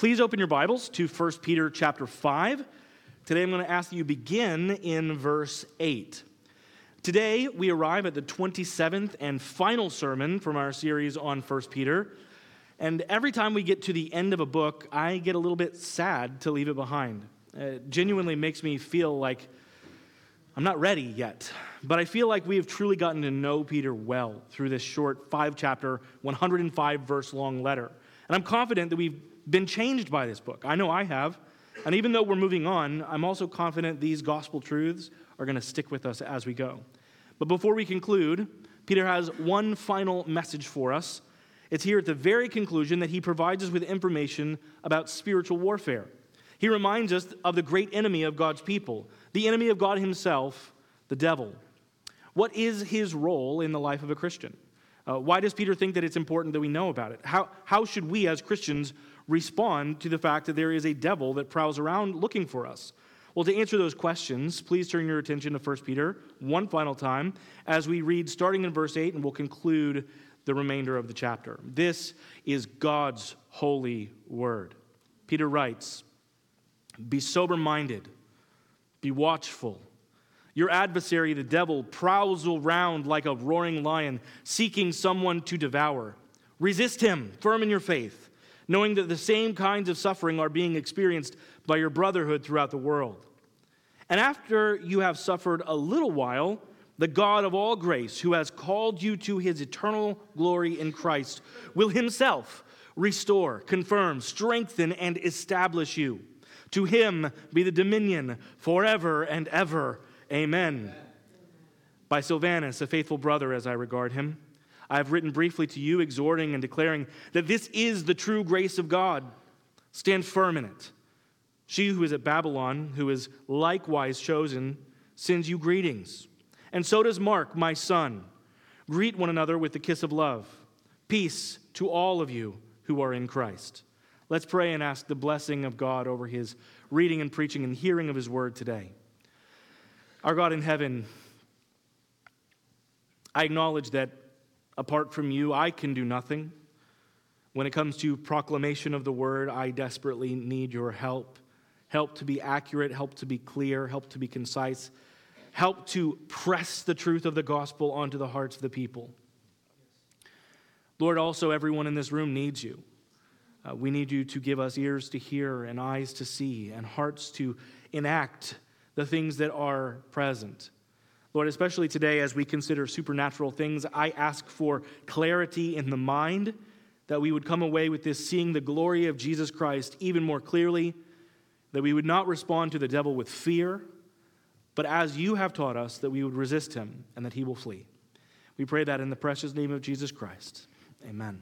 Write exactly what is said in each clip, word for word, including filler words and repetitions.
Please open your Bibles to First Peter chapter five. Today I'm going to ask that you begin in verse eight. Today we arrive at the twenty-seventh and final sermon from our series on First Peter. And every time we get to the end of a book, I get a little bit sad to leave it behind. It genuinely makes me feel like I'm not ready yet. But I feel like we have truly gotten to know Peter well through this short five-chapter, one hundred five verse long letter. And I'm confident that we've been changed by this book. I know I have. And even though we're moving on, I'm also confident these gospel truths are going to stick with us as we go. But before we conclude, Peter has one final message for us. It's here at the very conclusion that he provides us with information about spiritual warfare. He reminds us of the great enemy of God's people, the enemy of God himself, the devil. What is his role in the life of a Christian? Uh, why does Peter think that it's important that we know about it? How, how should we as Christians respond to the fact that there is a devil that prowls around looking for us? Well, to answer those questions, please turn your attention to First Peter one final time as we read starting in verse eight, and we'll conclude the remainder of the chapter. This is God's holy word. Peter writes, "Be sober-minded, be watchful. Your adversary, the devil, prowls around like a roaring lion, seeking someone to devour. Resist him, firm in your faith, knowing that the same kinds of suffering are being experienced by your brotherhood throughout the world. And after you have suffered a little while, the God of all grace, who has called you to his eternal glory in Christ, will himself restore, confirm, strengthen, and establish you. To him be the dominion forever and ever. Amen." By Silvanus, a faithful brother as I regard him, I have written briefly to you, exhorting and declaring that this is the true grace of God. Stand firm in it. She who is at Babylon, who is likewise chosen, sends you greetings. And so does Mark, my son. Greet one another with the kiss of love. Peace to all of you who are in Christ. Let's pray and ask the blessing of God over his reading and preaching and hearing of his word today. Our God in heaven, I acknowledge that apart from you, I can do nothing. When it comes to proclamation of the word, I desperately need your help. Help to be accurate, help to be clear, help to be concise, help to press the truth of the gospel onto the hearts of the people. Lord, also everyone in this room needs you. Uh, we need you to give us ears to hear and eyes to see and hearts to enact the things that are present. Lord, especially today as we consider supernatural things, I ask for clarity in the mind, that we would come away with this seeing the glory of Jesus Christ even more clearly, that we would not respond to the devil with fear, but as you have taught us, that we would resist him and that he will flee. We pray that in the precious name of Jesus Christ. Amen.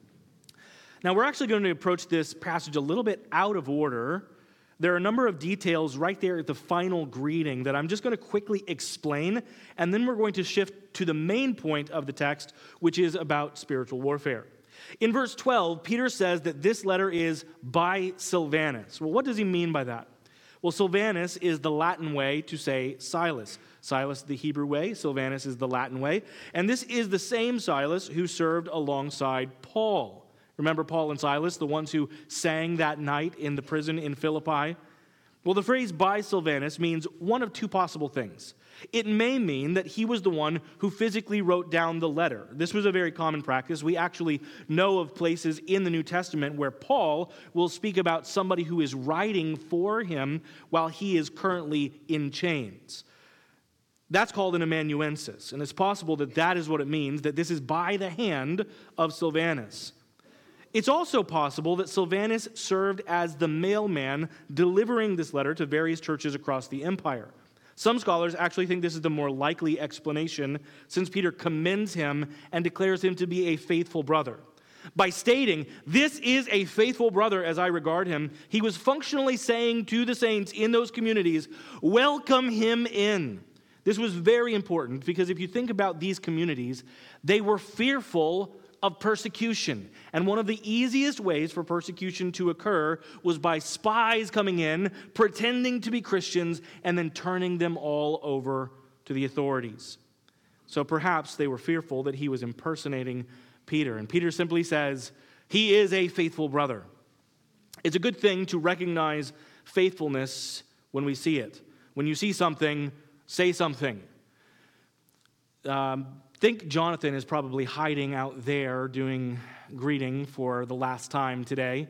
Now, we're actually going to approach this passage a little bit out of order. There are a number of details right there at the final greeting that I'm just going to quickly explain, and then we're going to shift to the main point of the text, which is about spiritual warfare. In verse twelve, Peter says that this letter is by Silvanus. Well, what does he mean by that? Well, Silvanus is the Latin way to say Silas. Silas, the Hebrew way. Silvanus is the Latin way. And this is the same Silas who served alongside Paul. Remember Paul and Silas, the ones who sang that night in the prison in Philippi? Well, the phrase by Silvanus means one of two possible things. It may mean that he was the one who physically wrote down the letter. This was a very common practice. We actually know of places in the New Testament where Paul will speak about somebody who is writing for him while he is currently in chains. That's called an amanuensis, and it's possible that that is what it means, that this is by the hand of Silvanus. It's also possible that Silvanus served as the mailman delivering this letter to various churches across the empire. Some scholars actually think this is the more likely explanation, since Peter commends him and declares him to be a faithful brother. By stating, "This is a faithful brother as I regard him," he was functionally saying to the saints in those communities, welcome him in. This was very important because if you think about these communities, they were fearful of persecution. And one of the easiest ways for persecution to occur was by spies coming in, pretending to be Christians, and then turning them all over to the authorities. So perhaps they were fearful that he was impersonating Peter. And Peter simply says, he is a faithful brother. It's a good thing to recognize faithfulness when we see it. When you see something, say something. Um, think Jonathan is probably hiding out there doing greeting for the last time today.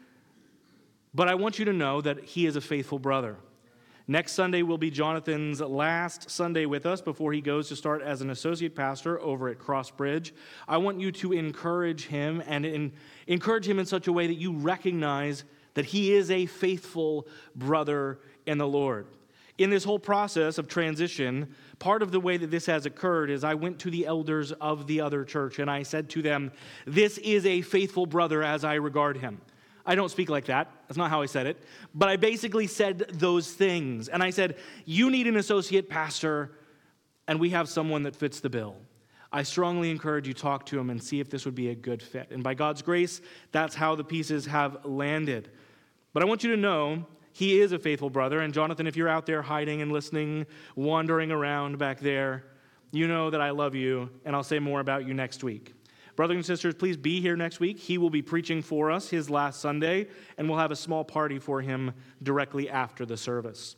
But I want you to know that he is a faithful brother. Next Sunday will be Jonathan's last Sunday with us before he goes to start as an associate pastor over at Crossbridge. I want you to encourage him and in, encourage him in such a way that you recognize that he is a faithful brother in the Lord. In this whole process of transition, part of the way that this has occurred is I went to the elders of the other church and I said to them, "This is a faithful brother as I regard him." I don't speak like that. That's not how I said it. But I basically said those things. And I said, you need an associate pastor, and we have someone that fits the bill. I strongly encourage you to talk to him and see if this would be a good fit. And by God's grace, that's how the pieces have landed. But I want you to know he is a faithful brother. And Jonathan, if you're out there hiding and listening, wandering around back there, you know that I love you, and I'll say more about you next week. Brothers and sisters, please be here next week. He will be preaching for us his last Sunday, and we'll have a small party for him directly after the service.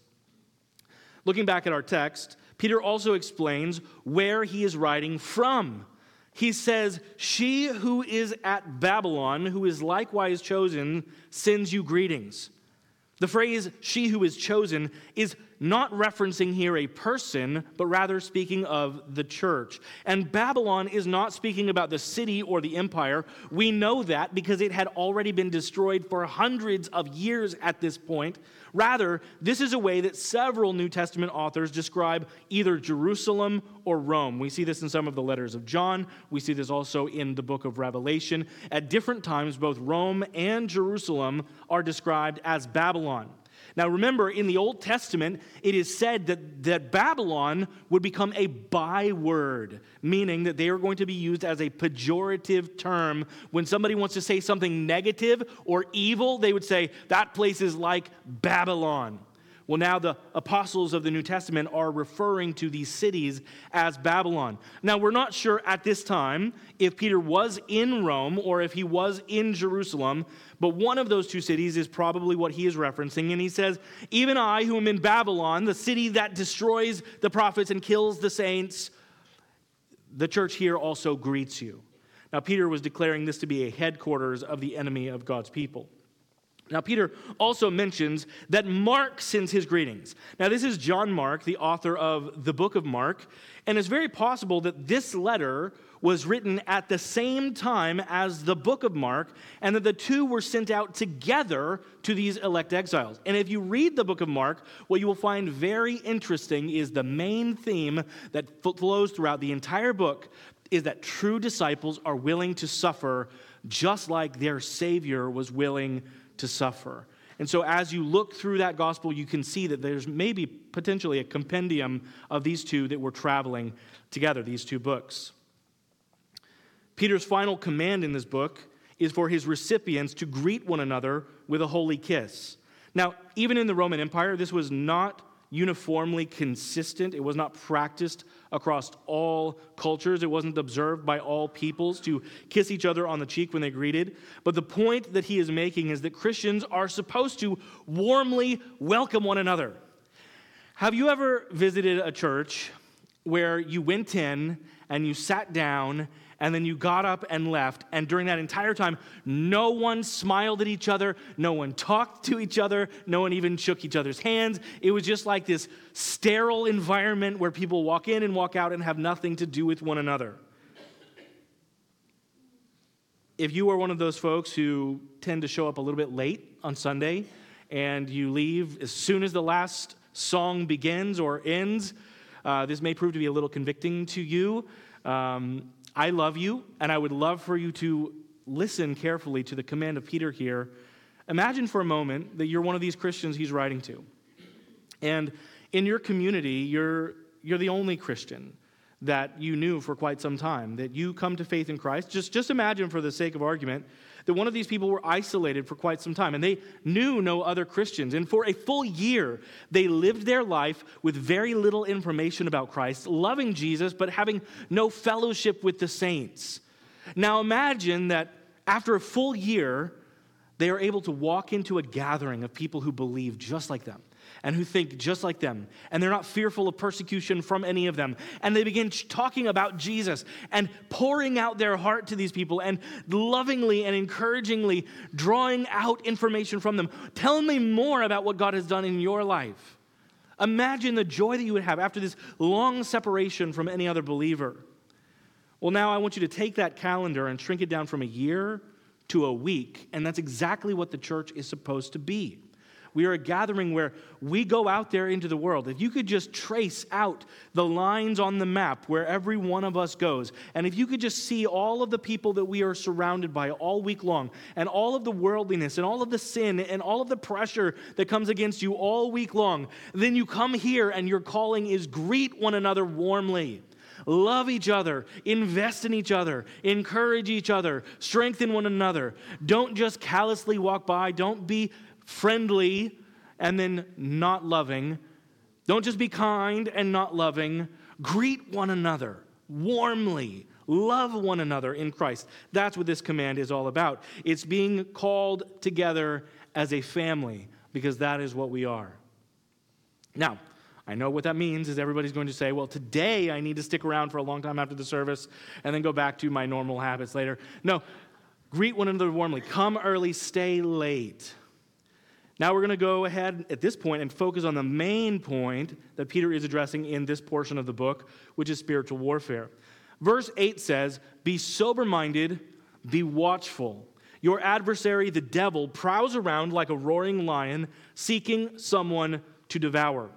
Looking back at our text, Peter also explains where he is writing from. He says, "She who is at Babylon, who is likewise chosen, sends you greetings." The phrase, "she who is chosen," is not referencing here a person, but rather speaking of the church. And Babylon is not speaking about the city or the empire. We know that because it had already been destroyed for hundreds of years at this point. Rather, this is a way that several New Testament authors describe either Jerusalem or Rome. We see this in some of the letters of John. We see this also in the book of Revelation. At different times, both Rome and Jerusalem are described as Babylon. Now remember, in the Old Testament, it is said that, that Babylon would become a byword, meaning that they are going to be used as a pejorative term. When somebody wants to say something negative or evil, they would say, that place is like Babylon. Well, now the apostles of the New Testament are referring to these cities as Babylon. Now, we're not sure at this time if Peter was in Rome or if he was in Jerusalem, but one of those two cities is probably what he is referencing. And he says, "Even I, who am in Babylon, the city that destroys the prophets and kills the saints, the church here also greets you." Now, Peter was declaring this to be a headquarters of the enemy of God's people. Now, Peter also mentions that Mark sends his greetings. Now, this is John Mark, the author of the book of Mark, and it's very possible that this letter was written at the same time as the book of Mark, and that the two were sent out together to these elect exiles. And if you read the book of Mark, what you will find very interesting is the main theme that flows throughout the entire book is that true disciples are willing to suffer just like their Savior was willing to suffer. And so as you look through that gospel, you can see that there's maybe potentially a compendium of these two that were traveling together, these two books. Peter's final command in this book is for his recipients to greet one another with a holy kiss. Now, even in the Roman Empire, this was not uniformly consistent. It was not practiced across all cultures. It wasn't observed by all peoples to kiss each other on the cheek when they greeted. But the point that he is making is that Christians are supposed to warmly welcome one another. Have you ever visited a church where you went in and you sat down and then you got up and left, and during that entire time, no one smiled at each other, no one talked to each other, no one even shook each other's hands? It was just like this sterile environment where people walk in and walk out and have nothing to do with one another. If you are one of those folks who tend to show up a little bit late on Sunday, and you leave as soon as the last song begins or ends, uh, this may prove to be a little convicting to you. Um, I love you, and I would love for you to listen carefully to the command of Peter here. Imagine for a moment that you're one of these Christians he's writing to. And in your community, you're, you're the only Christian that you knew for quite some time, that you come to faith in Christ. Just, just imagine, for the sake of argument, that one of these people were isolated for quite some time, and they knew no other Christians. And for a full year, they lived their life with very little information about Christ, loving Jesus, but having no fellowship with the saints. Now imagine that after a full year, They are able to walk into a gathering of people who believe just like them and who think just like them, and they're not fearful of persecution from any of them. And they begin talking about Jesus and pouring out their heart to these people and lovingly and encouragingly drawing out information from them. Tell me more about what God has done in your life. Imagine the joy that you would have after this long separation from any other believer. Well, now I want you to take that calendar and shrink it down from a year to a week, and that's exactly what the church is supposed to be. We are a gathering where we go out there into the world. If you could just trace out the lines on the map where every one of us goes, and if you could just see all of the people that we are surrounded by all week long, and all of the worldliness, and all of the sin, and all of the pressure that comes against you all week long, then you come here and your calling is greet one another warmly. Love each other, invest in each other, encourage each other, strengthen one another. Don't just callously walk by. Don't be friendly and then not loving. Don't just be kind and not loving. Greet one another warmly. Love one another in Christ. That's what this command is all about. It's being called together as a family, because that is what we are. Now, I know what that means is everybody's going to say, well, today I need to stick around for a long time after the service and then go back to my normal habits later. No, greet one another warmly. Come early, stay late. Now we're going to go ahead at this point and focus on the main point that Peter is addressing in this portion of the book, which is spiritual warfare. Verse eight says, be sober-minded, be watchful. Your adversary, the devil, prowls around like a roaring lion, seeking someone to devour.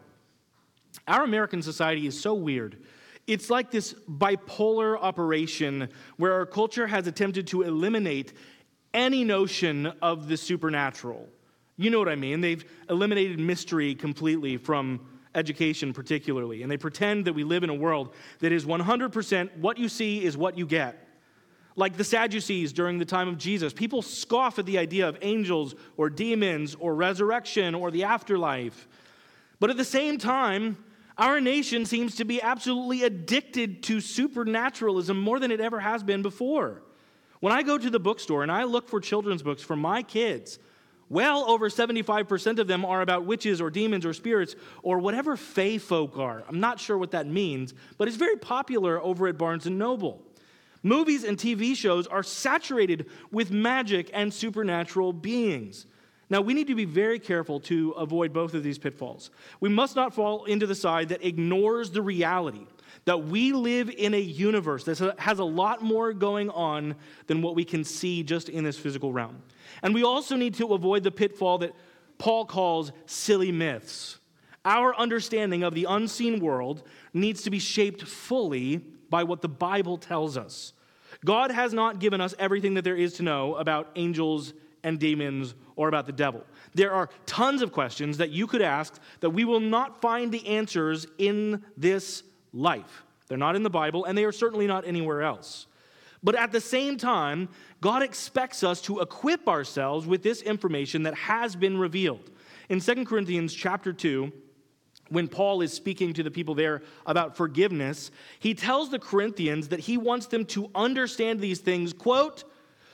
Our American society is so weird. It's like this bipolar operation where our culture has attempted to eliminate any notion of the supernatural. You know what I mean? They've eliminated mystery completely from education particularly, and they pretend that we live in a world that is one hundred percent what you see is what you get. Like the Sadducees during the time of Jesus, people scoff at the idea of angels or demons or resurrection or the afterlife. But at the same time, our nation seems to be absolutely addicted to supernaturalism more than it ever has been before. When I go to the bookstore and I look for children's books for my kids, well over seventy-five percent of them are about witches or demons or spirits or whatever fae folk are. I'm not sure what that means, but it's very popular over at Barnes and Noble. Movies and T V shows are saturated with magic and supernatural beings. Now, we need to be very careful to avoid both of these pitfalls. We must not fall into the side that ignores the reality that we live in a universe that has a lot more going on than what we can see just in this physical realm. And we also need to avoid the pitfall that Paul calls silly myths. Our understanding of the unseen world needs to be shaped fully by what the Bible tells us. God has not given us everything that there is to know about angels and demons or about the devil. There are tons of questions that you could ask that we will not find the answers in this life. They're not in the Bible, and they are certainly not anywhere else. But at the same time, God expects us to equip ourselves with this information that has been revealed. In Second Corinthians chapter two, when Paul is speaking to the people there about forgiveness, he tells the Corinthians that he wants them to understand these things, quote,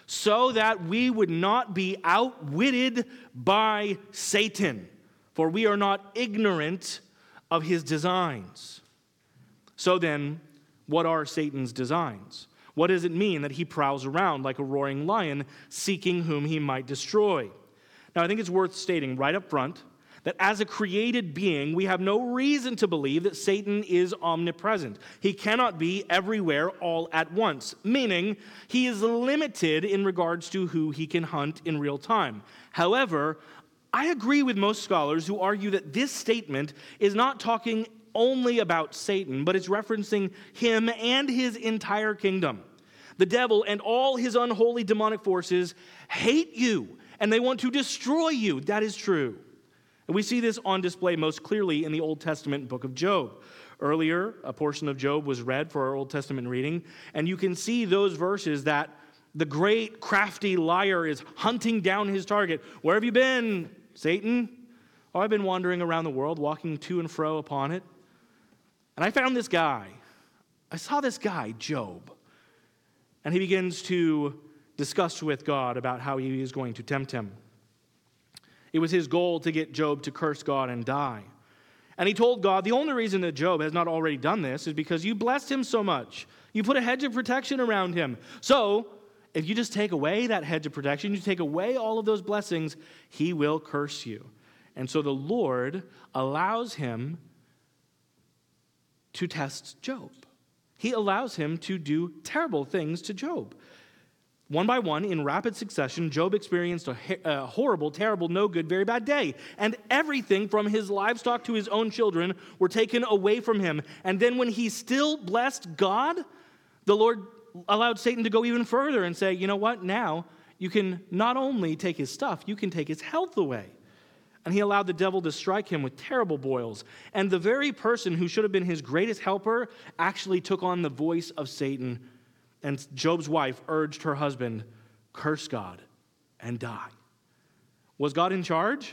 so that we would not be outwitted by Satan, for we are not ignorant of his designs. So then, what are Satan's designs? What does it mean that he prowls around like a roaring lion, seeking whom he might destroy? Now, I think it's worth stating right up front that as a created being, we have no reason to believe that Satan is omnipresent. He cannot be everywhere all at once, meaning he is limited in regards to who he can hunt in real time. However, I agree with most scholars who argue that this statement is not talking only about Satan, but it's referencing him and his entire kingdom. The devil and all his unholy demonic forces hate you, and they want to destroy you. That is true. And we see this on display most clearly in the Old Testament book of Job. Earlier, a portion of Job was read for our Old Testament reading, and you can see those verses that the great crafty liar is hunting down his target. Where have you been, Satan? Oh, I've been wandering around the world, walking to and fro upon it. And I found this guy. I saw this guy, Job. And he begins to discussed with God about how he is going to tempt him. It was his goal to get Job to curse God and die. And he told God, the only reason that Job has not already done this is because you blessed him so much. You put a hedge of protection around him. So, if you just take away that hedge of protection, you take away all of those blessings, he will curse you. And so the Lord allows him to test Job. He allows him to do terrible things to Job. One by one, in rapid succession, Job experienced a, a horrible, terrible, no good, very bad day. And everything from his livestock to his own children were taken away from him. And then when he still blessed God, the Lord allowed Satan to go even further and say, you know what, now you can not only take his stuff, you can take his health away. And he allowed the devil to strike him with terrible boils. And the very person who should have been his greatest helper actually took on the voice of Satan. And Job's wife urged her husband, curse God and die. Was God in charge?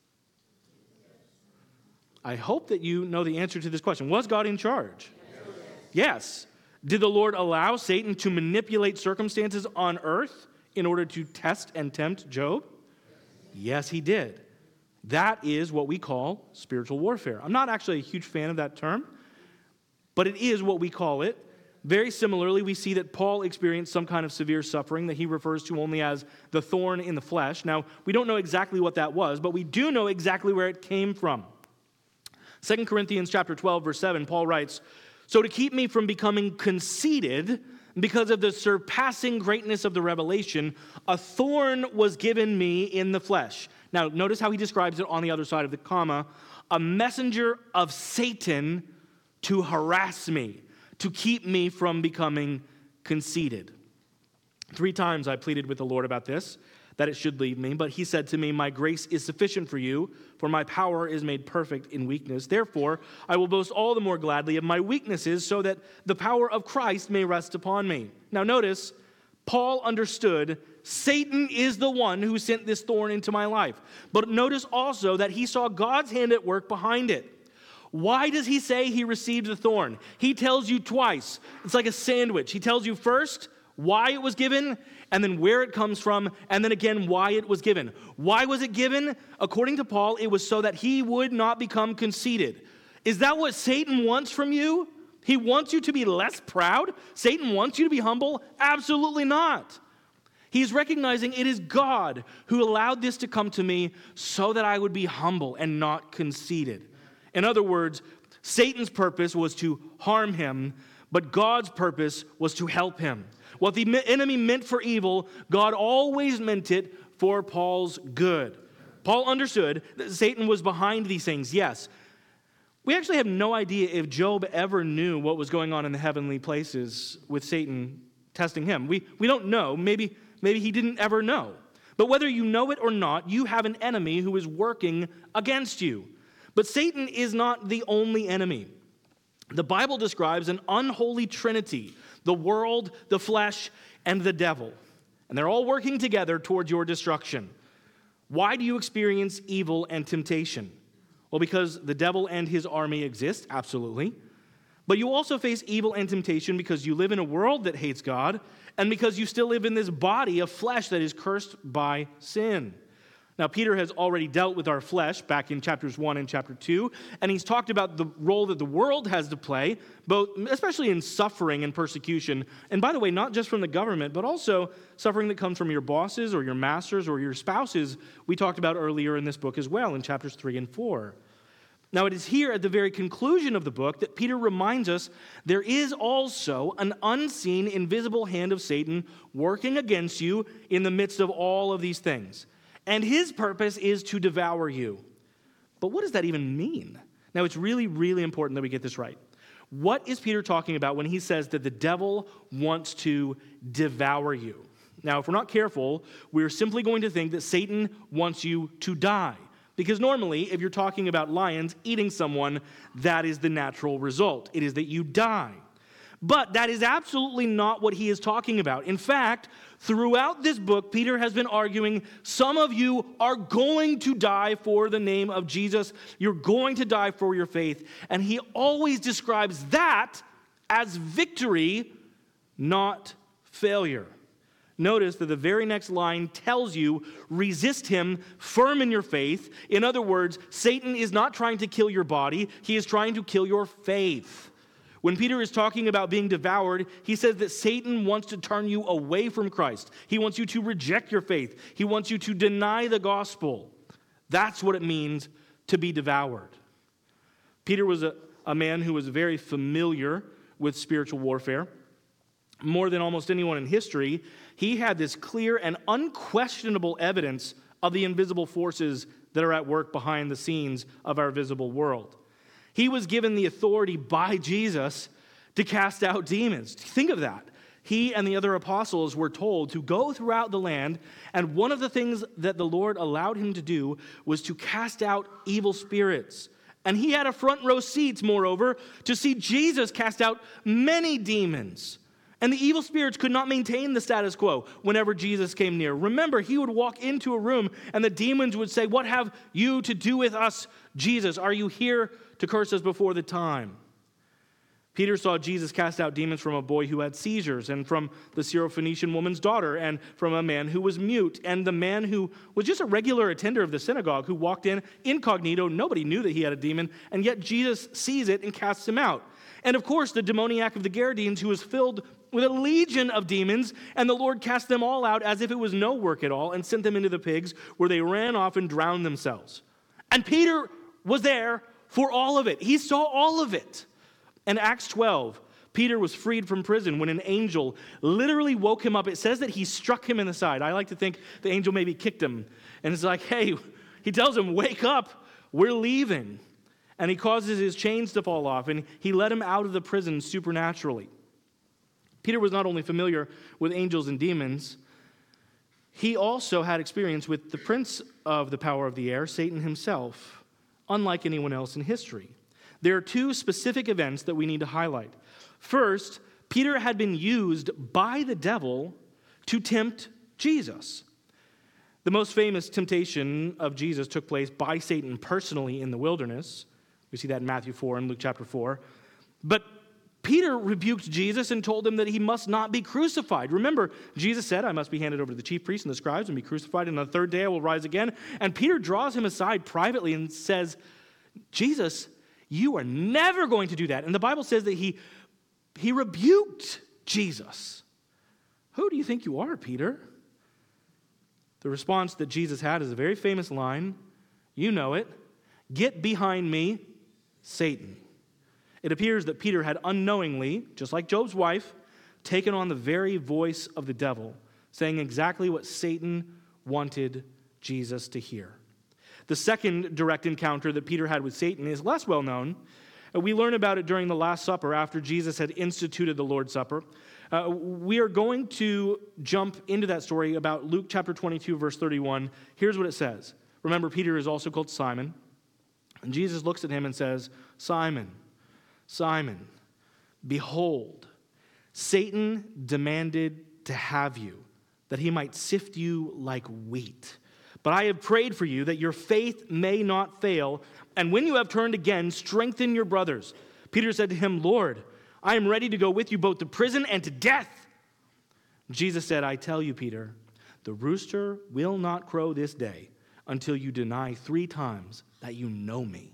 I hope that you know the answer to this question. Was God in charge? Yes. Yes. Did the Lord allow Satan to manipulate circumstances on earth in order to test and tempt Job? Yes, he did. That is what we call spiritual warfare. I'm not actually a huge fan of that term, but it is what we call it. Very similarly, we see that Paul experienced some kind of severe suffering that he refers to only as the thorn in the flesh. Now, we don't know exactly what that was, but we do know exactly where it came from. Second Corinthians chapter twelve, verse seven, Paul writes, so to keep me from becoming conceited because of the surpassing greatness of the revelation, a thorn was given me in the flesh. Now, notice how he describes it on the other side of the comma, a messenger of Satan to harass me, to keep me from becoming conceited. Three times I pleaded with the Lord about this, that it should leave me, but he said to me, my grace is sufficient for you, for my power is made perfect in weakness. Therefore, I will boast all the more gladly of my weaknesses, so that the power of Christ may rest upon me. Now notice, Paul understood Satan is the one who sent this thorn into my life. But notice also that he saw God's hand at work behind it. Why does he say he received the thorn? He tells you twice. It's like a sandwich. He tells you first why it was given, and then where it comes from, and then again why it was given. Why was it given? According to Paul, it was so that he would not become conceited. Is that what Satan wants from you? He wants you to be less proud? Satan wants you to be humble? Absolutely not. He's recognizing it is God who allowed this to come to me so that I would be humble and not conceited. In other words, Satan's purpose was to harm him, but God's purpose was to help him. What the enemy meant for evil, God always meant it for Paul's good. Paul understood that Satan was behind these things, yes. We actually have no idea if Job ever knew what was going on in the heavenly places with Satan testing him. We, we don't know. Maybe, maybe he didn't ever know. But whether you know it or not, you have an enemy who is working against you. But Satan is not the only enemy. The Bible describes an unholy trinity, the world, the flesh, and the devil. And they're all working together towards your destruction. Why do you experience evil and temptation? Well, because the devil and his army exist, absolutely. But you also face evil and temptation because you live in a world that hates God, and because you still live in this body of flesh that is cursed by sin. Now, Peter has already dealt with our flesh back in chapters one and chapter two, and he's talked about the role that the world has to play, both, especially in suffering and persecution. And by the way, not just from the government, but also suffering that comes from your bosses or your masters or your spouses, we talked about earlier in this book as well in chapters three and four. Now, it is here at the very conclusion of the book that Peter reminds us there is also an unseen, invisible hand of Satan working against you in the midst of all of these things. And his purpose is to devour you. But what does that even mean? Now, it's really, really important that we get this right. What is Peter talking about when he says that the devil wants to devour you? Now, if we're not careful, we're simply going to think that Satan wants you to die. Because normally, if you're talking about lions eating someone, that is the natural result. It is that you die. But that is absolutely not what he is talking about. In fact, throughout this book, Peter has been arguing some of you are going to die for the name of Jesus. You're going to die for your faith. And he always describes that as victory, not failure. Notice that the very next line tells you, resist him, firm in your faith. In other words, Satan is not trying to kill your body. He is trying to kill your faith. When Peter is talking about being devoured, he says that Satan wants to turn you away from Christ. He wants you to reject your faith. He wants you to deny the gospel. That's what it means to be devoured. Peter was a, a man who was very familiar with spiritual warfare. More than almost anyone in history, he had this clear and unquestionable evidence of the invisible forces that are at work behind the scenes of our visible world. He was given the authority by Jesus to cast out demons. Think of that. He and the other apostles were told to go throughout the land, and one of the things that the Lord allowed him to do was to cast out evil spirits. And he had a front row seat, moreover, to see Jesus cast out many demons. And the evil spirits could not maintain the status quo whenever Jesus came near. Remember, he would walk into a room and the demons would say, "What have you to do with us, Jesus? Are you here to curse us before the time?" Peter saw Jesus cast out demons from a boy who had seizures, and from the Syrophoenician woman's daughter, and from a man who was mute, and the man who was just a regular attender of the synagogue who walked in incognito. Nobody knew that he had a demon, and yet Jesus sees it and casts him out. And of course, the demoniac of the Gadarenes, who was filled with a legion of demons, and the Lord cast them all out as if it was no work at all, and sent them into the pigs, where they ran off and drowned themselves. And Peter was there for all of it. He saw all of it. In Acts twelve, Peter was freed from prison when an angel literally woke him up. It says that he struck him in the side. I like to think the angel maybe kicked him. And it's like, hey, he tells him, wake up, we're leaving. And he causes his chains to fall off, and he let him out of the prison supernaturally. Peter was not only familiar with angels and demons, he also had experience with the prince of the power of the air, Satan himself, unlike anyone else in history. There are two specific events that we need to highlight. First, Peter had been used by the devil to tempt Jesus. The most famous temptation of Jesus took place by Satan personally in the wilderness. We see that in Matthew four and Luke chapter four. But Peter rebuked Jesus and told him that he must not be crucified. Remember, Jesus said, "I must be handed over to the chief priests and the scribes and be crucified, and on the third day I will rise again." And Peter draws him aside privately and says, "Jesus, you are never going to do that." And the Bible says that he, he rebuked Jesus. "Who do you think you are, Peter?" The response that Jesus had is a very famous line. You know it. "Get behind me, Satan." It appears that Peter had unknowingly, just like Job's wife, taken on the very voice of the devil, saying exactly what Satan wanted Jesus to hear. The second direct encounter that Peter had with Satan is less well known. We learn about it during the Last Supper after Jesus had instituted the Lord's Supper. Uh, we are going to jump into that story about Luke chapter twenty-two, verse thirty-one. Here's what it says. Remember, Peter is also called Simon. And Jesus looks at him and says, "Simon, Simon, behold, Satan demanded to have you, that he might sift you like wheat. But I have prayed for you that your faith may not fail, and when you have turned again, strengthen your brothers." Peter said to him, "Lord, I am ready to go with you both to prison and to death." Jesus said, "I tell you, Peter, the rooster will not crow this day until you deny three times that you know me."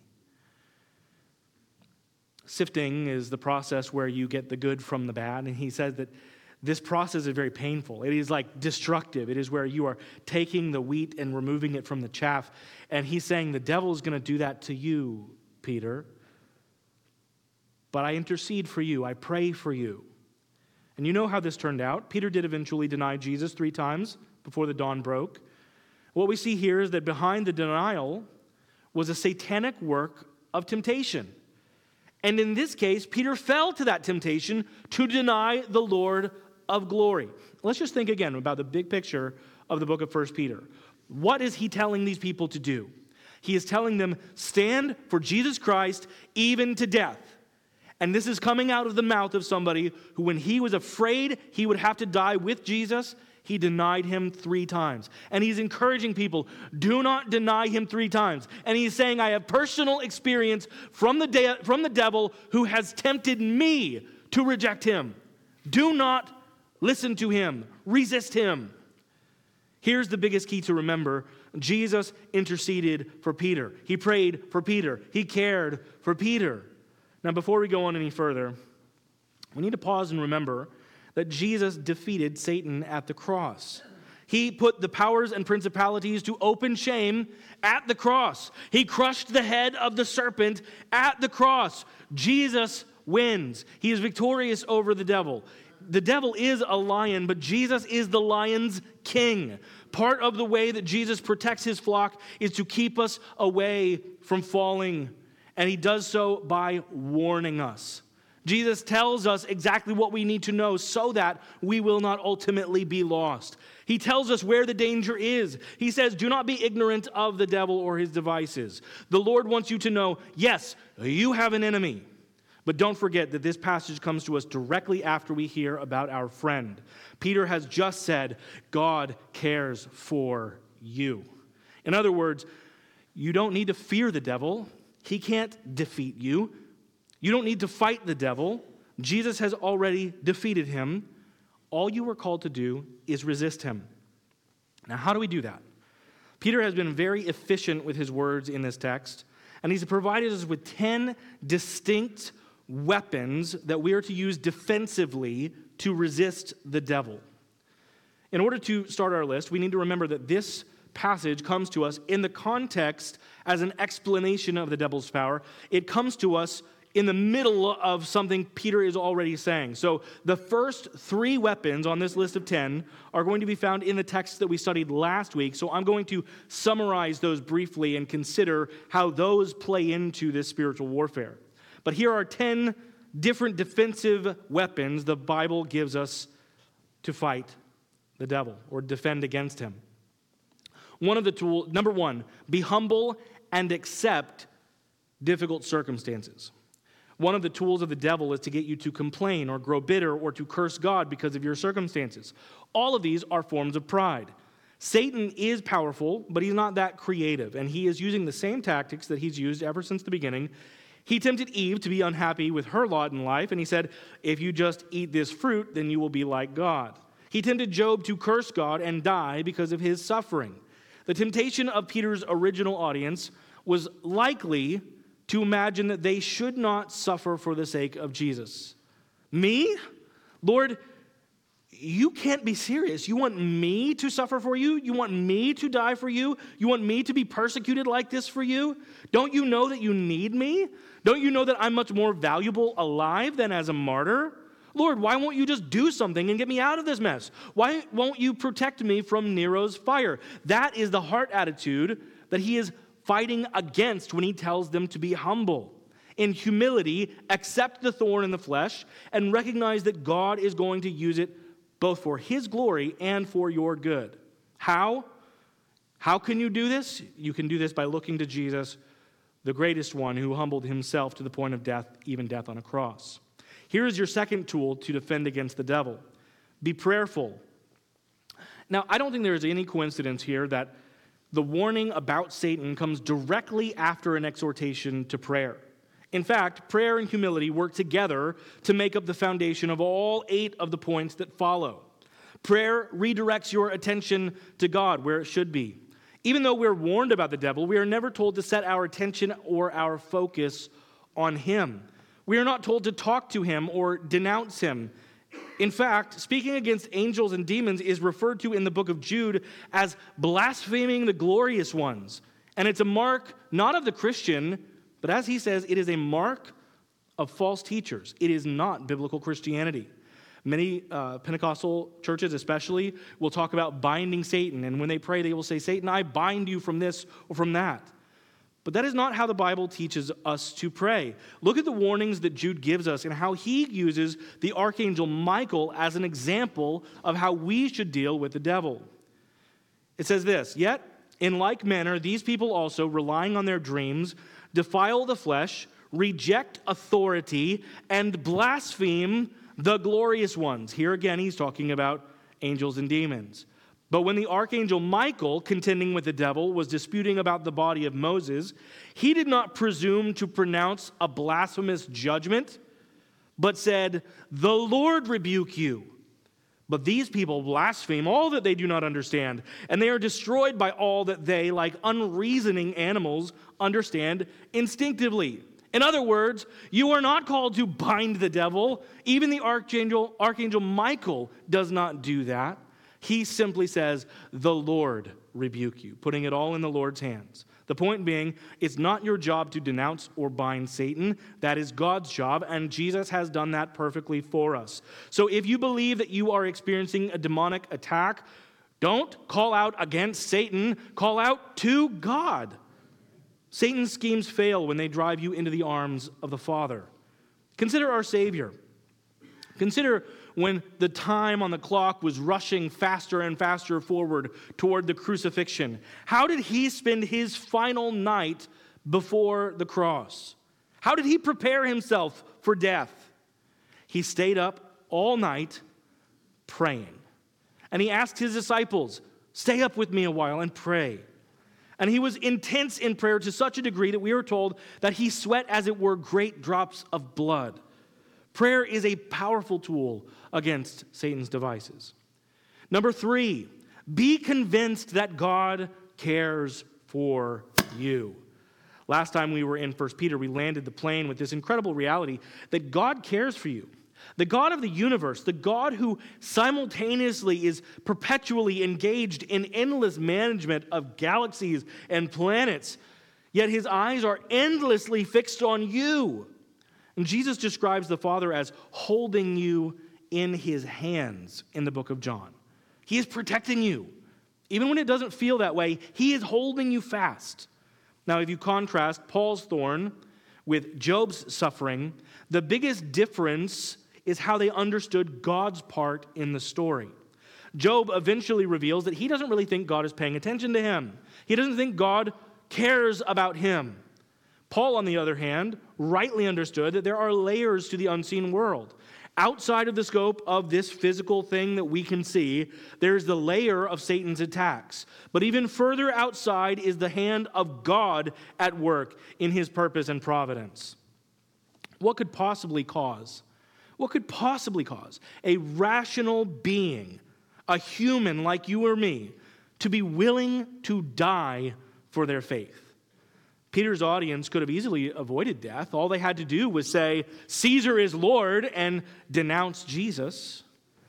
Sifting is the process where you get the good from the bad, and he says that this process is very painful. It is like destructive. It is where you are taking the wheat and removing it from the chaff. And he's saying the devil is going to do that to you, Peter. But I intercede for you. I pray for you. And you know how this turned out. Peter did eventually deny Jesus three times before the dawn broke. What we see here is that behind the denial was a satanic work of temptation. And in this case, Peter fell to that temptation to deny the Lord of glory. Let's just think again about the big picture of the book of First Peter. What is he telling these people to do? He is telling them, stand for Jesus Christ even to death. And this is coming out of the mouth of somebody who, when he was afraid he would have to die with Jesus, he denied him three times. And he's encouraging people, do not deny him three times. And he's saying, I have personal experience from the, de- from the devil who has tempted me to reject him. Do not listen to him, resist him. Here's the biggest key to remember. Jesus interceded for Peter. He prayed for Peter. He cared for Peter. Now, before we go on any further, we need to pause and remember that Jesus defeated Satan at the cross. He put the powers and principalities to open shame at the cross. He crushed the head of the serpent at the cross. Jesus wins. He is victorious over the devil. The devil is a lion, but Jesus is the lion's king. Part of the way that Jesus protects his flock is to keep us away from falling, and he does so by warning us. Jesus tells us exactly what we need to know so that we will not ultimately be lost. He tells us where the danger is. He says, do not be ignorant of the devil or his devices. The Lord wants you to know, yes, you have an enemy. But don't forget that this passage comes to us directly after we hear about our friend. Peter has just said, God cares for you. In other words, you don't need to fear the devil. He can't defeat you. You don't need to fight the devil. Jesus has already defeated him. All you are called to do is resist him. Now, how do we do that? Peter has been very efficient with his words in this text, and he's provided us with ten distinct weapons that we are to use defensively to resist the devil. In order to start our list, we need to remember that this passage comes to us in the context as an explanation of the devil's power. It comes to us in the middle of something Peter is already saying. So the first three weapons on this list of ten are going to be found in the text that we studied last week. So I'm going to summarize those briefly and consider how those play into this spiritual warfare. But here are ten different defensive weapons the Bible gives us to fight the devil or defend against him. One of the tools, number one, be humble and accept difficult circumstances. One of the tools of the devil is to get you to complain or grow bitter or to curse God because of your circumstances. All of these are forms of pride. Satan is powerful, but he's not that creative, and he is using the same tactics that he's used ever since the beginning. He tempted Eve to be unhappy with her lot in life, and he said, if you just eat this fruit, then you will be like God. He tempted Job to curse God and die because of his suffering. The temptation of Peter's original audience was likely to imagine that they should not suffer for the sake of Jesus. Me? Lord, you can't be serious. You want me to suffer for you? You want me to die for you? You want me to be persecuted like this for you? Don't you know that you need me? Don't you know that I'm much more valuable alive than as a martyr? Lord, why won't you just do something and get me out of this mess? Why won't you protect me from Nero's fire? That is the heart attitude that he is fighting against when he tells them to be humble. In humility, accept the thorn in the flesh and recognize that God is going to use it both for his glory and for your good. How? How can you do this? You can do this by looking to Jesus, the greatest one who humbled himself to the point of death, even death on a cross. Here is your second tool to defend against the devil. Be prayerful. Now, I don't think there is any coincidence here that the warning about Satan comes directly after an exhortation to prayer. In fact, prayer and humility work together to make up the foundation of all eight of the points that follow. Prayer redirects your attention to God where it should be. Even though we're warned about the devil, we are never told to set our attention or our focus on him. We are not told to talk to him or denounce him. In fact, speaking against angels and demons is referred to in the book of Jude as blaspheming the glorious ones. And it's a mark not of the Christian, but as he says, it is a mark of false teachers. It is not biblical Christianity. Many uh, Pentecostal churches especially will talk about binding Satan. And when they pray, they will say, Satan, I bind you from this or from that. But that is not how the Bible teaches us to pray. Look at the warnings that Jude gives us and how he uses the archangel Michael as an example of how we should deal with the devil. It says this, yet in like manner, these people also, relying on their dreams, defile the flesh, reject authority, and blaspheme the glorious ones. Here again, he's talking about angels and demons. But when the archangel Michael, contending with the devil, was disputing about the body of Moses, he did not presume to pronounce a blasphemous judgment, but said, the Lord rebuke you. But these people blaspheme all that they do not understand, and they are destroyed by all that they, like unreasoning animals, understand instinctively. In other words, you are not called to bind the devil. Even the archangel, Archangel Michael does not do that. He simply says, "The Lord rebuke you," putting it all in the Lord's hands. The point being, it's not your job to denounce or bind Satan. That is God's job, and Jesus has done that perfectly for us. So if you believe that you are experiencing a demonic attack, don't call out against Satan, call out to God. Satan's schemes fail when they drive you into the arms of the Father. Consider our Savior. Consider when the time on the clock was rushing faster and faster forward toward the crucifixion. How did he spend his final night before the cross? How did he prepare himself for death? He stayed up all night praying. And he asked his disciples, "Stay up with me a while and pray." And he was intense in prayer to such a degree that we are told that he sweat, as it were, great drops of blood. Prayer is a powerful tool against Satan's devices. Number three, be convinced that God cares for you. Last time we were in First Peter, we landed the plane with this incredible reality that God cares for you. The God of the universe, the God who simultaneously is perpetually engaged in endless management of galaxies and planets, yet his eyes are endlessly fixed on you. And Jesus describes the Father as holding you in his hands in the book of John. He is protecting you. Even when it doesn't feel that way, he is holding you fast. Now, if you contrast Paul's thorn with Job's suffering, the biggest difference is how they understood God's part in the story. Job eventually reveals that he doesn't really think God is paying attention to him. He doesn't think God cares about him. Paul, on the other hand, rightly understood that there are layers to the unseen world. Outside of the scope of this physical thing that we can see, there's the layer of Satan's attacks. But even further outside is the hand of God at work in his purpose and providence. What could possibly cause, what could possibly cause a rational being, a human like you or me, to be willing to die for their faith? Peter's audience could have easily avoided death. All they had to do was say, "Caesar is Lord," and denounce Jesus.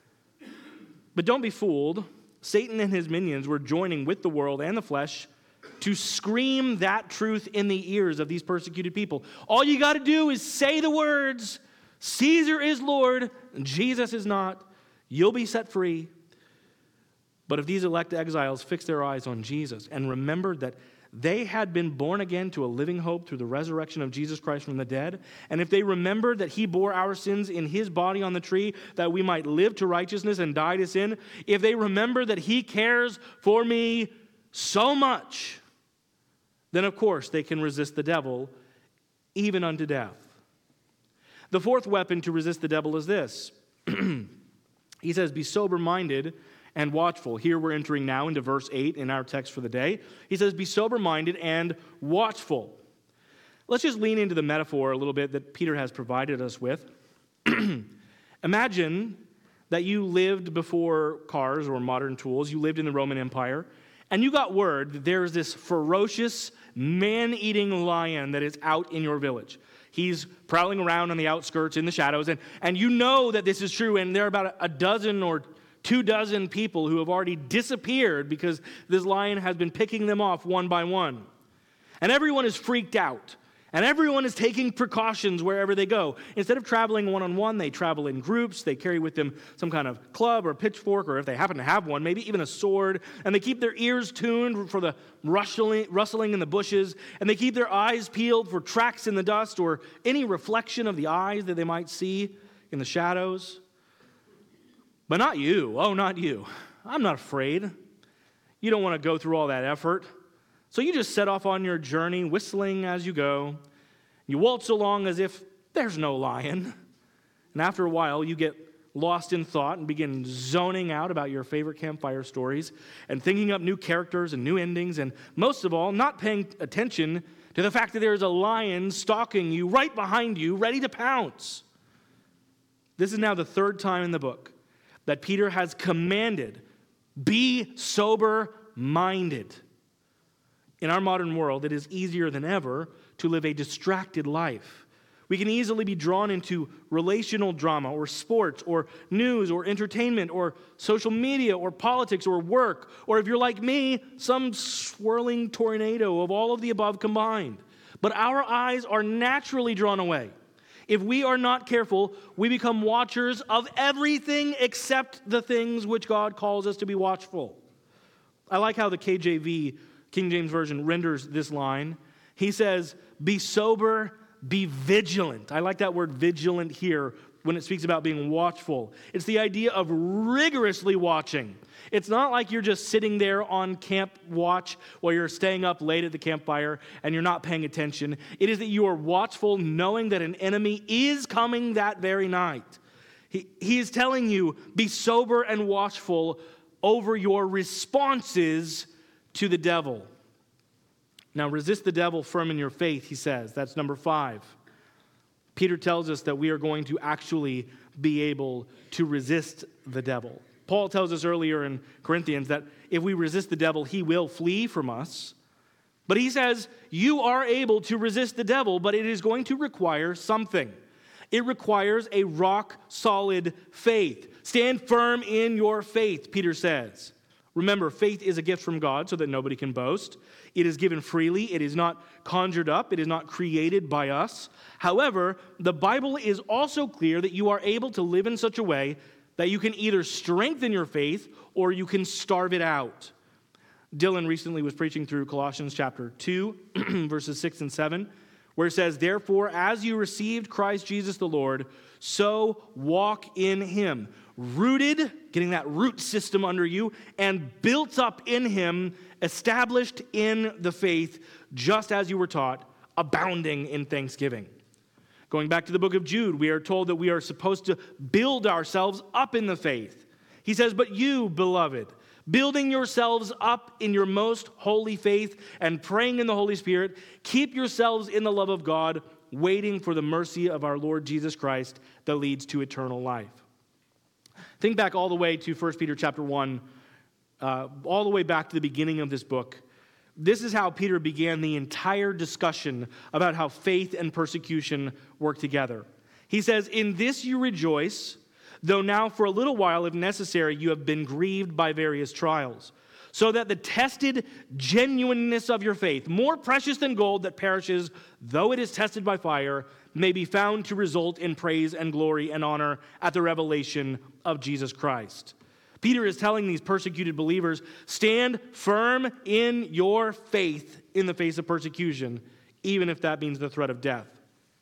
But don't be fooled. Satan and his minions were joining with the world and the flesh to scream that truth in the ears of these persecuted people. All you got to do is say the words, "Caesar is Lord, Jesus is not." You'll be set free. But if these elect exiles fixed their eyes on Jesus and remembered that they had been born again to a living hope through the resurrection of Jesus Christ from the dead, and if they remembered that he bore our sins in his body on the tree that we might live to righteousness and die to sin, if they remember that he cares for me so much, then of course they can resist the devil even unto death. The fourth weapon to resist the devil is this. He says, "Be sober-minded and watchful." Here we're entering now into verse eight in our text for the day. He says, "Be sober-minded and watchful." Let's just lean into the metaphor a little bit that Peter has provided us with. Imagine that you lived before cars or modern tools. You lived in the Roman Empire, and you got word that there's this ferocious, man-eating lion that is out in your village. He's prowling around on the outskirts in the shadows, and, and you know that this is true, and there are about a dozen or two dozen people who have already disappeared because this lion has been picking them off one by one. And everyone is freaked out. And everyone is taking precautions wherever they go. Instead of traveling one-on-one, they travel in groups. They carry with them some kind of club or pitchfork, or if they happen to have one, maybe even a sword. And they keep their ears tuned for the rustling, rustling in the bushes. And they keep their eyes peeled for tracks in the dust or any reflection of the eyes that they might see in the shadows. But not you. Oh, not you. I'm not afraid. You don't want to go through all that effort. So you just set off on your journey, whistling as you go. You waltz along as if there's no lion. And after a while, you get lost in thought and begin zoning out about your favorite campfire stories and thinking up new characters and new endings, and most of all, not paying attention to the fact that there's a lion stalking you right behind you, ready to pounce. This is now the third time in the book that Peter has commanded, be sober-minded. In our modern world, it is easier than ever to live a distracted life. We can easily be drawn into relational drama or sports or news or entertainment or social media or politics or work, or if you're like me, some swirling tornado of all of the above combined. But our eyes are naturally drawn away. If we are not careful, we become watchers of everything except the things which God calls us to be watchful. I like how the K J V, King James Version, renders this line. He says, be sober, be vigilant. I like that word vigilant here when it speaks about being watchful. It's the idea of rigorously watching. It's not like you're just sitting there on camp watch while you're staying up late at the campfire and you're not paying attention. It is that you are watchful, knowing that an enemy is coming that very night. He, he is telling you, be sober and watchful over your responses to the devil. Now, resist the devil firm in your faith, he says. That's number five. Peter tells us that we are going to actually be able to resist the devil. Paul tells us earlier in Corinthians that if we resist the devil, he will flee from us. But he says, you are able to resist the devil, but it is going to require something. It requires a rock-solid faith. Stand firm in your faith, Peter says. Remember, faith is a gift from God so that nobody can boast. It is given freely. It is not conjured up. It is not created by us. However, the Bible is also clear that you are able to live in such a way that you can either strengthen your faith or you can starve it out. Dylan recently was preaching through Colossians chapter two, verses six and seven, where it says, therefore, as you received Christ Jesus the Lord, so walk in him, rooted, getting that root system under you, and built up in him, established in the faith, just as you were taught, abounding in thanksgiving. Going back to the book of Jude, we are told that we are supposed to build ourselves up in the faith. He says, but you, beloved, building yourselves up in your most holy faith and praying in the Holy Spirit, keep yourselves in the love of God, waiting for the mercy of our Lord Jesus Christ that leads to eternal life. Think back all the way to First Peter chapter one, uh, all the way back to the beginning of this book. This is how Peter began the entire discussion about how faith and persecution work together. He says, in this you rejoice, though now for a little while, if necessary, you have been grieved by various trials, so that the tested genuineness of your faith, more precious than gold that perishes, though it is tested by fire, may be found to result in praise and glory and honor at the revelation of Jesus Christ. Peter is telling these persecuted believers, stand firm in your faith in the face of persecution, even if that means the threat of death.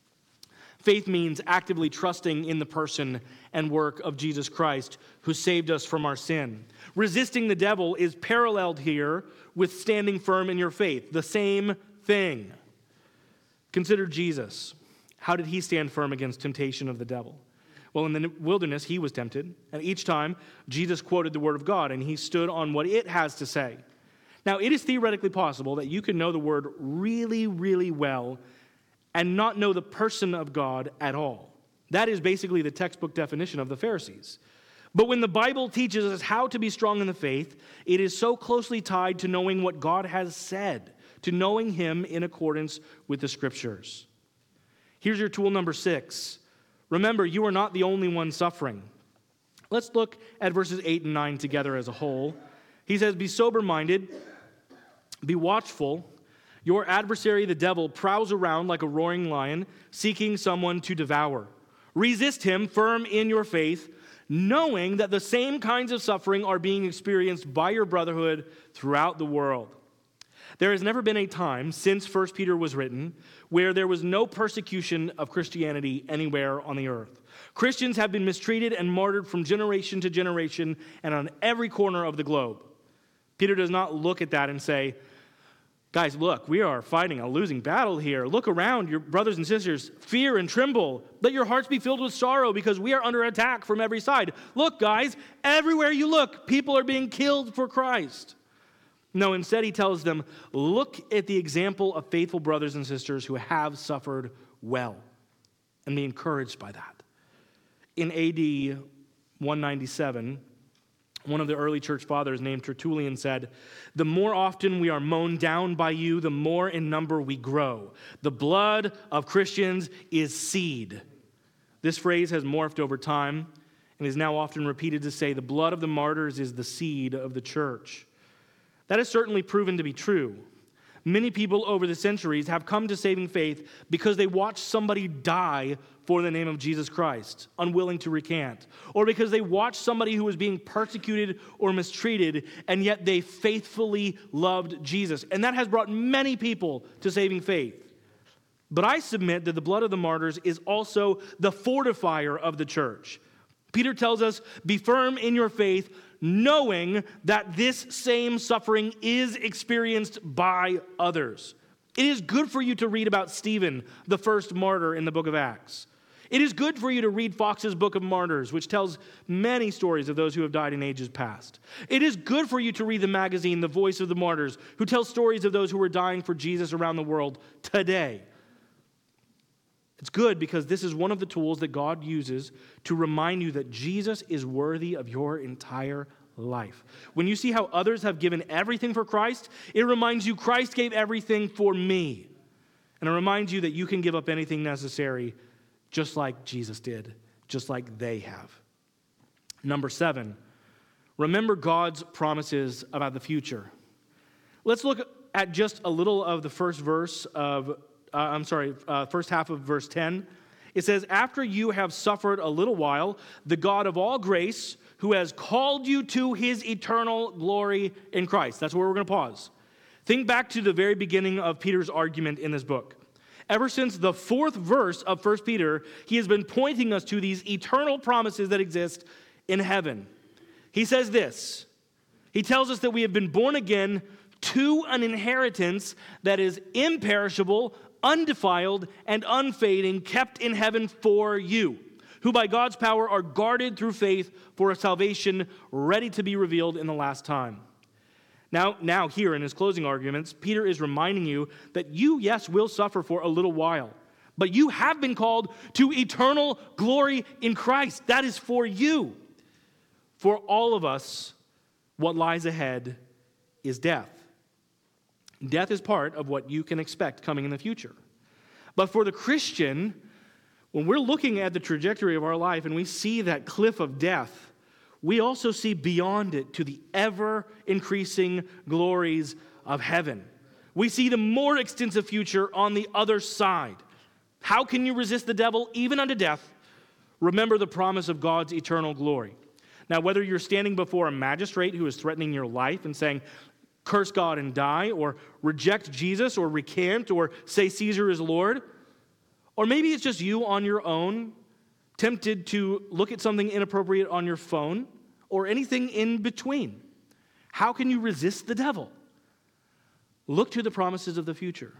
Faith means actively trusting in the person and work of Jesus Christ, who saved us from our sin. Resisting the devil is paralleled here with standing firm in your faith, the same thing. Consider Jesus. How did he stand firm against temptation of the devil? Well, in the wilderness, he was tempted, and each time, Jesus quoted the word of God, and he stood on what it has to say. Now, it is theoretically possible that you can know the word really, really well and not know the person of God at all. That is basically the textbook definition of the Pharisees. But when the Bible teaches us how to be strong in the faith, it is so closely tied to knowing what God has said, to knowing him in accordance with the Scriptures. Here's your tool number six. Remember, you are not the only one suffering. Let's look at verses eight and nine together as a whole. He says, be sober-minded, be watchful. Your adversary, the devil, prowls around like a roaring lion, seeking someone to devour. Resist him, firm in your faith, knowing that the same kinds of suffering are being experienced by your brotherhood throughout the world. There has never been a time since First Peter was written where there was no persecution of Christianity anywhere on the earth. Christians have been mistreated and martyred from generation to generation and on every corner of the globe. Peter does not look at that and say, guys, look, we are fighting a losing battle here. Look around, your brothers and sisters, fear and tremble. Let your hearts be filled with sorrow because we are under attack from every side. Look, guys, everywhere you look, people are being killed for Christ. No, instead he tells them, look at the example of faithful brothers and sisters who have suffered well, and be encouraged by that. In A D one ninety-seven, one of the early church fathers named Tertullian said, "The more often we are mown down by you, the more in number we grow. The blood of Christians is seed." This phrase has morphed over time and is now often repeated to say the blood of the martyrs is the seed of the church. That has certainly proven to be true. Many people over the centuries have come to saving faith because they watched somebody die for the name of Jesus Christ, unwilling to recant, or because they watched somebody who was being persecuted or mistreated, and yet they faithfully loved Jesus. And that has brought many people to saving faith. But I submit that the blood of the martyrs is also the fortifier of the church. Peter tells us, "Be firm in your faith, knowing that this same suffering is experienced by others." It is good for you to read about Stephen, the first martyr in the book of Acts. It is good for you to read Fox's Book of Martyrs, which tells many stories of those who have died in ages past. It is good for you to read the magazine, The Voice of the Martyrs, who tells stories of those who are dying for Jesus around the world today. It's good because this is one of the tools that God uses to remind you that Jesus is worthy of your entire life. When you see how others have given everything for Christ, it reminds you Christ gave everything for me. And it reminds you that you can give up anything necessary just like Jesus did, just like they have. Number seven, remember God's promises about the future. Let's look at just a little of the first verse of Uh, I'm sorry, uh, first half of verse ten. It says, "After you have suffered a little while, the God of all grace, who has called you to his eternal glory in Christ." That's where we're going to pause. Think back to the very beginning of Peter's argument in this book. Ever since the fourth verse of First Peter, he has been pointing us to these eternal promises that exist in heaven. He says this. He tells us that we have been born again to an inheritance that is imperishable, undefiled, and unfading, kept in heaven for you, who by God's power are guarded through faith for a salvation ready to be revealed in the last time. Now, now here in his closing arguments, Peter is reminding you that you, yes, will suffer for a little while, but you have been called to eternal glory in Christ. That is for you. For all of us, what lies ahead is death. Death is part of what you can expect coming in the future. But for the Christian, when we're looking at the trajectory of our life and we see that cliff of death, we also see beyond it to the ever-increasing glories of heaven. We see the more extensive future on the other side. How can you resist the devil even unto death? Remember the promise of God's eternal glory. Now, whether you're standing before a magistrate who is threatening your life and saying, "Curse God and die," or reject Jesus, or recant, or say Caesar is Lord. Or maybe it's just you on your own, tempted to look at something inappropriate on your phone, or anything in between. How can you resist the devil? Look to the promises of the future.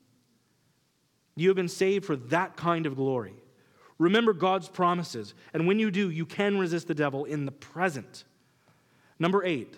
You have been saved for that kind of glory. Remember God's promises, and when you do, you can resist the devil in the present. Number eight.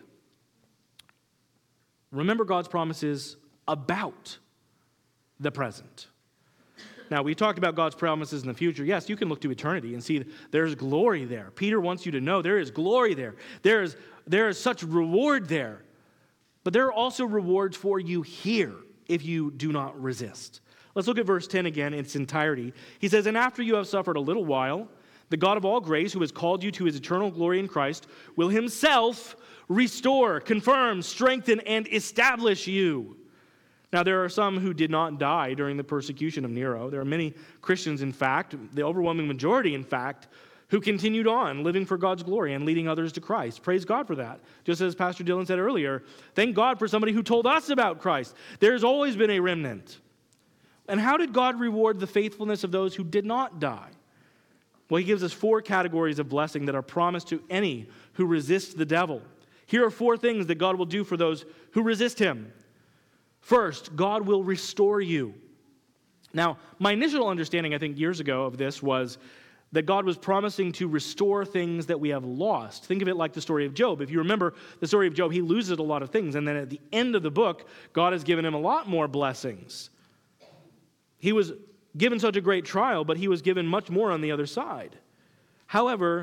Remember God's promises about the present. Now, we talked about God's promises in the future. Yes, you can look to eternity and see there's glory there. Peter wants you to know there is glory there. There is, there is such reward there. But there are also rewards for you here if you do not resist. Let's look at verse ten again in its entirety. He says, "And after you have suffered a little while, the God of all grace, who has called you to his eternal glory in Christ, will himself restore, confirm, strengthen, and establish you." Now, there are some who did not die during the persecution of Nero. There are many Christians, in fact, the overwhelming majority, in fact, who continued on living for God's glory and leading others to Christ. Praise God for that. Just as Pastor Dylan said earlier, thank God for somebody who told us about Christ. There's always been a remnant. And how did God reward the faithfulness of those who did not die? Well, he gives us four categories of blessing that are promised to any who resist the devil. Here are four things that God will do for those who resist him. First, God will restore you. Now, my initial understanding, I think, years ago of this was that God was promising to restore things that we have lost. Think of it like the story of Job. If you remember the story of Job, he loses a lot of things, and then at the end of the book, God has given him a lot more blessings. He was given such a great trial, but he was given much more on the other side. However,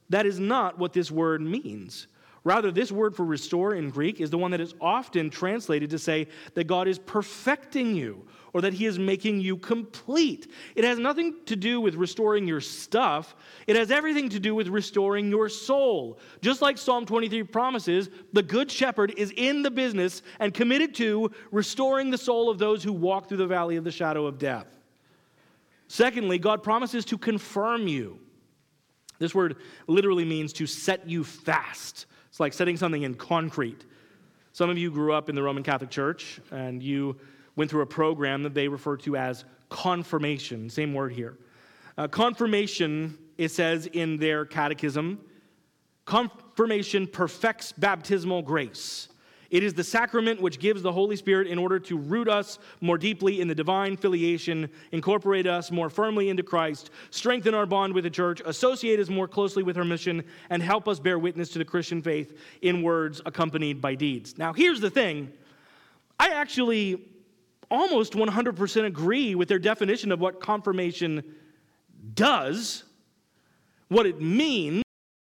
That is not what this word means. Rather, this word for restore in Greek is the one that is often translated to say that God is perfecting you or that he is making you complete. It has nothing to do with restoring your stuff. It has everything to do with restoring your soul. Just like Psalm twenty-three promises, the Good Shepherd is in the business and committed to restoring the soul of those who walk through the valley of the shadow of death. Secondly, God promises to confirm you. This word literally means to set you fast. It's like setting something in concrete. Some of you grew up in the Roman Catholic Church, and you went through a program that they refer to as confirmation. Same word here. Uh, confirmation, it says in their catechism, confirmation perfects baptismal grace. It is the sacrament which gives the Holy Spirit in order to root us more deeply in the divine filiation, incorporate us more firmly into Christ, strengthen our bond with the church, associate us more closely with her mission, and help us bear witness to the Christian faith in words accompanied by deeds. Now, here's the thing. I actually almost one hundred percent agree with their definition of what confirmation does, what it means.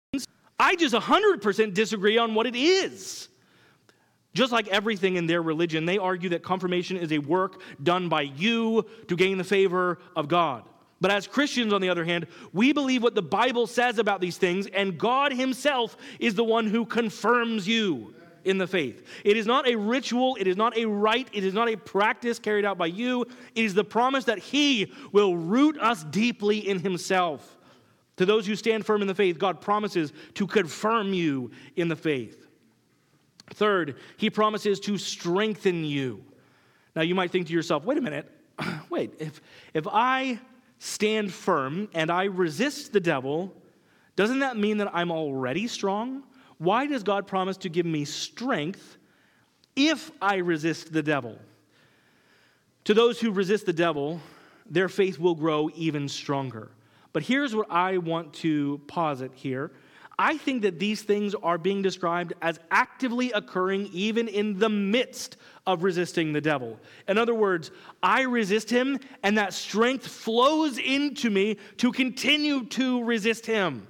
I just one hundred percent disagree on what it is. Just like everything in their religion, they argue that confirmation is a work done by you to gain the favor of God. But as Christians, on the other hand, we believe what the Bible says about these things, and God himself is the one who confirms you in the faith. It is not a ritual, it is not a rite, it is not a practice carried out by you. It is the promise that he will root us deeply in himself. To those who stand firm in the faith, God promises to confirm you in the faith. Third, he promises to strengthen you. Now, you might think to yourself, wait a minute, wait, if, if I stand firm and I resist the devil, doesn't that mean that I'm already strong? Why does God promise to give me strength if I resist the devil? To those who resist the devil, their faith will grow even stronger. But here's what I want to posit here. I think that these things are being described as actively occurring even in the midst of resisting the devil. In other words, I resist him, and that strength flows into me to continue to resist him.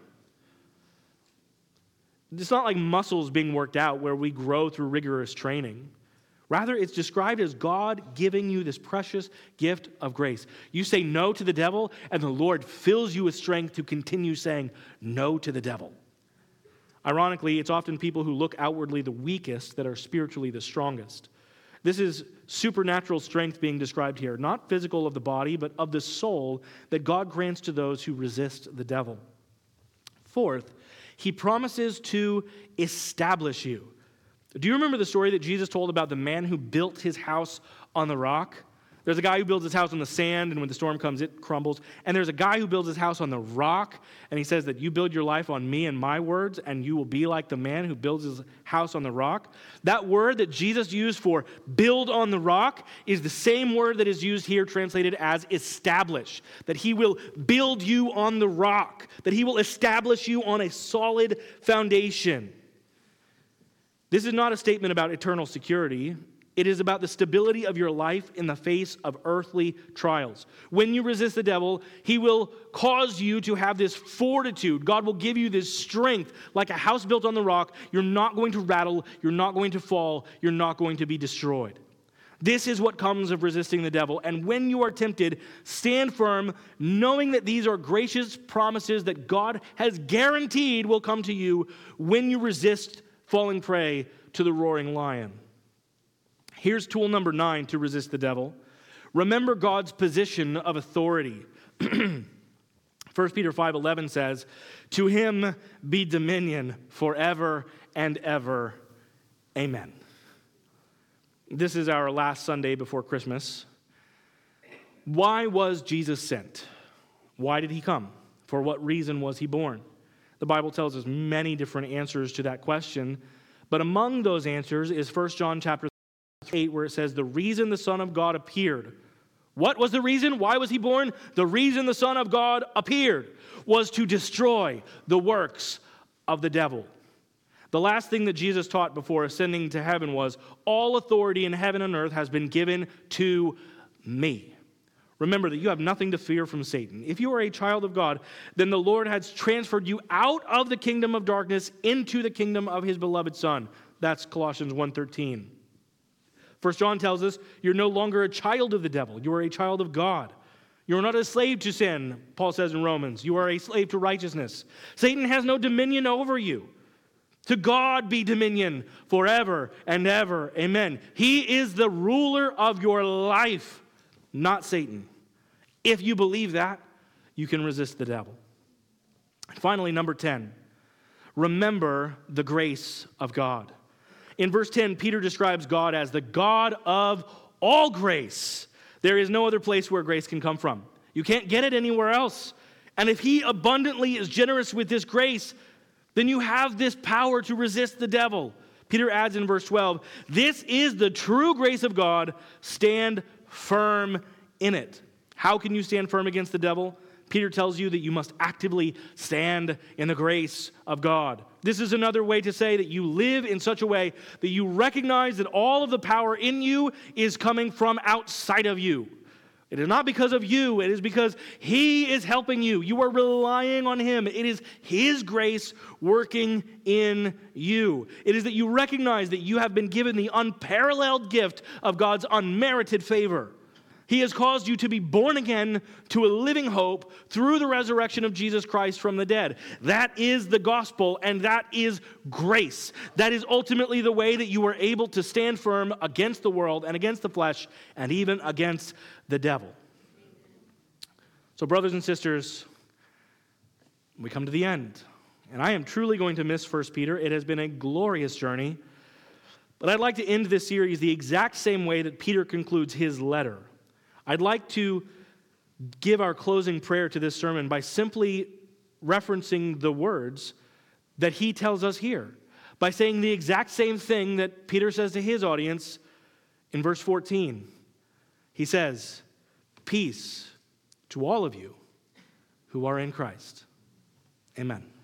It's not like muscles being worked out where we grow through rigorous training. Rather, it's described as God giving you this precious gift of grace. You say no to the devil, and the Lord fills you with strength to continue saying no to the devil. Ironically, it's often people who look outwardly the weakest that are spiritually the strongest. This is supernatural strength being described here, not physical of the body, but of the soul that God grants to those who resist the devil. Fourth, he promises to establish you. Do you remember the story that Jesus told about the man who built his house on the rock? There's a guy who builds his house on the sand, and when the storm comes, it crumbles. And there's a guy who builds his house on the rock, and he says that you build your life on me and my words, and you will be like the man who builds his house on the rock. That word that Jesus used for build on the rock is the same word that is used here translated as establish, that he will build you on the rock, that he will establish you on a solid foundation. This is not a statement about eternal security. It is about the stability of your life in the face of earthly trials. When you resist the devil, he will cause you to have this fortitude. God will give you this strength like a house built on the rock. You're not going to rattle. You're not going to fall. You're not going to be destroyed. This is what comes of resisting the devil. And when you are tempted, stand firm, knowing that these are gracious promises that God has guaranteed will come to you when you resist falling prey to the roaring lion. Here's tool number nine to resist the devil. Remember God's position of authority. First Peter five eleven says, "To him be dominion forever and ever. Amen." This is our last Sunday before Christmas. Why was Jesus sent? Why did he come? For what reason was he born? The Bible tells us many different answers to that question, but among those answers is First John chapter eight, where it says, the reason the Son of God appeared. What was the reason? Why was he born? The reason the Son of God appeared was to destroy the works of the devil. The last thing that Jesus taught before ascending to heaven was, all authority in heaven and earth has been given to me. Remember that you have nothing to fear from Satan. If you are a child of God, then the Lord has transferred you out of the kingdom of darkness into the kingdom of his beloved Son. That's Colossians one thirteen. First John tells us you're no longer a child of the devil. You are a child of God. You are not a slave to sin, Paul says in Romans. You are a slave to righteousness. Satan has no dominion over you. To God be dominion forever and ever. Amen. He is the ruler of your life, not Satan. If you believe that, you can resist the devil. Finally, number ten, remember the grace of God. In verse ten, Peter describes God as the God of all grace. There is no other place where grace can come from. You can't get it anywhere else. And if he abundantly is generous with this grace, then you have this power to resist the devil. Peter adds in verse twelve, this is the true grace of God. Stand firm in it. How can you stand firm against the devil? Peter tells you that you must actively stand in the grace of God. This is another way to say that you live in such a way that you recognize that all of the power in you is coming from outside of you. It is not because of you. It is because he is helping you. You are relying on him. It is his grace working in you. It is that you recognize that you have been given the unparalleled gift of God's unmerited favor. He has caused you to be born again to a living hope through the resurrection of Jesus Christ from the dead. That is the gospel, and that is grace. That is ultimately the way that you are able to stand firm against the world and against the flesh and even against the devil. So, brothers and sisters, we come to the end. And I am truly going to miss First Peter. It has been a glorious journey. But I'd like to end this series the exact same way that Peter concludes his letter. I'd like to give our closing prayer to this sermon by simply referencing the words that he tells us here, by saying the exact same thing that Peter says to his audience in verse fourteen. He says, peace to all of you who are in Christ. Amen.